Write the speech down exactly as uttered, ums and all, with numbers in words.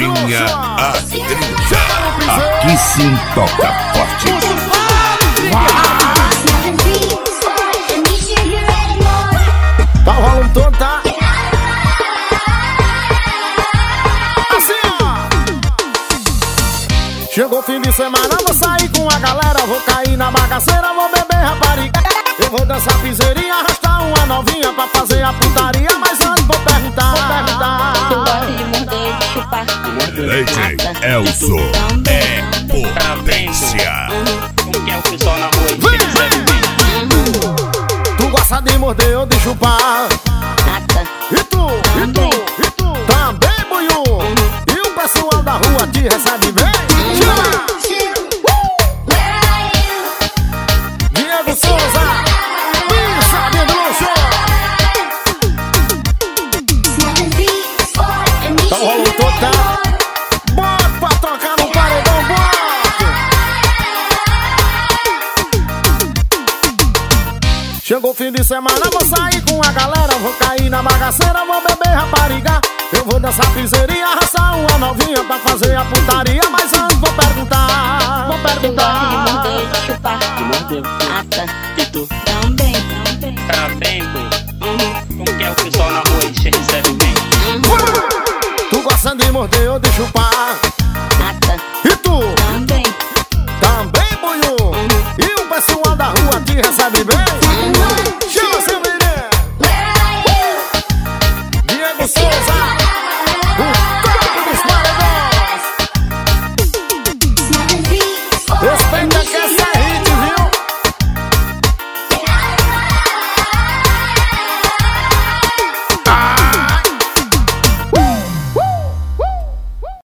Linha Adriana. Aqui sim toca forte. Tá rolando todo, tá? Assim, ó. Chegou fim de semana, vou sair com a galera. Vou cair na bagaceira, vou beber rapariga. Eu vou dançar piseirinha, arrastar uma novinha pra fazer a putaria. Mas antes vou perguntar, vou perguntar. Tu gosta de morder, de chupar, de D J Elson é potência. Como que é o pessoal na rua? Vem, vem. Tu gosta de morder ou de chupar? Nata. E tu? E tu? E tu? Também, Buiú? E o pessoal da rua te recebe bem? Chama! Diego Souza, Pisa de luxo. Tá rolando todo, tá? Bota pra tocar no paredão, bota! Chegou o fim de semana, vou sair com a galera. Vou cair na bagaceira, vou beber rapariga. Eu vou dançar piseirinha, arrastar uma novinha pra fazer a putaria. Mas antes vou perguntar, vou Tu gosta de perguntar. morder, de chupar, De morder. nata. E tu? Também, também. Tá bem, pô? Como que é o pessoal na rua? Te recebe bem? Tu gosta de morder ou de chupar? Nata. E tu? Também. Também, Buiú? E o pessoal da rua te recebe bem?